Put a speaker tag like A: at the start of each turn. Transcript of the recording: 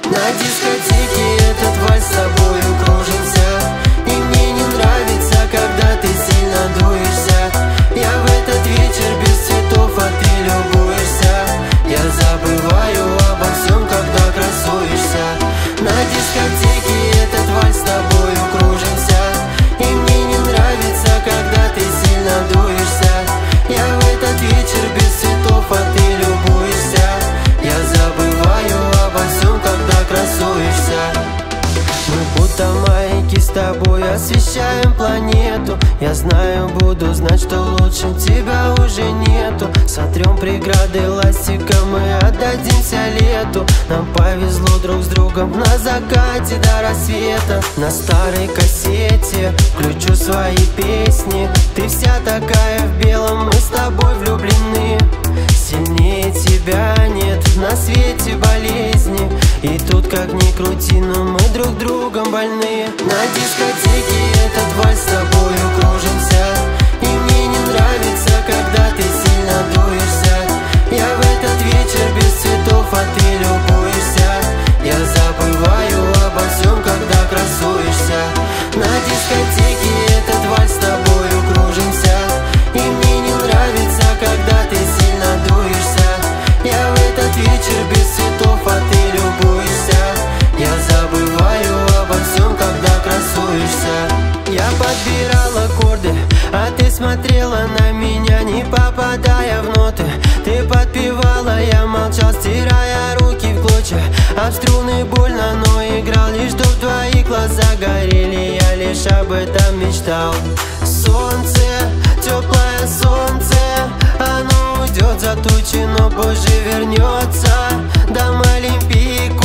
A: На дискотеке этот вальс с тобою кружимся, и мне не нравится, когда ты сильно дуешься. Я в этот вечер без цветов, а ты любуешься. Я забываю обо всем, когда красуешься. На дискотеке этот вальс с тобою кружимся, и мне не нравится, когда ты сильно дуешься. Я в этот вечер без цветов, а ты любуешься. Я забываю обо всем, когда красуешься. Мы будто маяки с тобой освещаем планету. Я знаю, буду знать, что лучше тебя уже нету. Сотрем преграды ластиком и отдадимся лету. Нам повезло друг с другом на закате до рассвета. На старой кассете включу свои песни. Ты вся такая в белом, мы с тобой влюблены. Сильнее тебя нет на свете болезни. И тут как ни крути, но мы друг другом больны. На дискотеке этот вальс с тобою кружимся, и мне не нравится, когда ты сильно дуешься. Я в этот вечер без цветов, а ты любуешься. Я забываю обо всем, когда красуешься. На дискотеке этот вальс с тобою кружимся, и мне не нравится, когда ты сильно дуешься. Я в этот вечер без цветов, а ты любуешься. Я забываю обо всем, когда красуешься. Я подбирал аккорды, а ты смотрела на меня, не попадая в ноты. Ты подпевала, я молчал, стирая руки в клочья. Об струны больно, но играл лишь чтоб твои глаза горели. Я лишь об этом мечтал. Солнце, теплое солнце, оно уйдет за тучи, но позже вернется. Дам Олимпийку